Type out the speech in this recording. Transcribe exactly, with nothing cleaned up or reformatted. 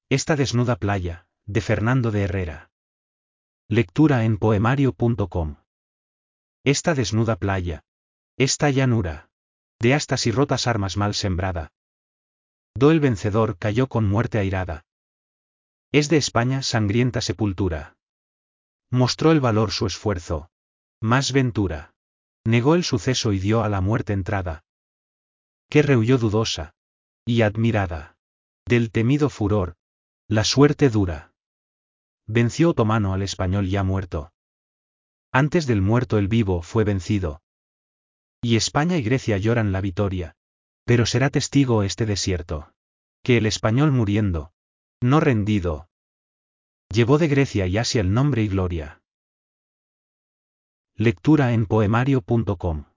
Esta desnuda playa, de Fernando de Herrera. Lectura en poemario punto com. Esta desnuda playa. Esta llanura. De astas y rotas armas mal sembrada. Do el vencedor cayó con muerte airada. Es de España sangrienta sepultura. Mostró el valor su esfuerzo. Más ventura. Negó el suceso y dio a la muerte entrada. Que rehuyó dudosa. Y admirada. Del temido furor. La suerte dura. Venció otomano al español ya muerto. Antes del muerto el vivo fue vencido. Y España y Grecia lloran la victoria. Pero será testigo este desierto. Que el español muriendo. No rendido. Llevó de Grecia y Asia el nombre y gloria. Lectura en poemario punto com.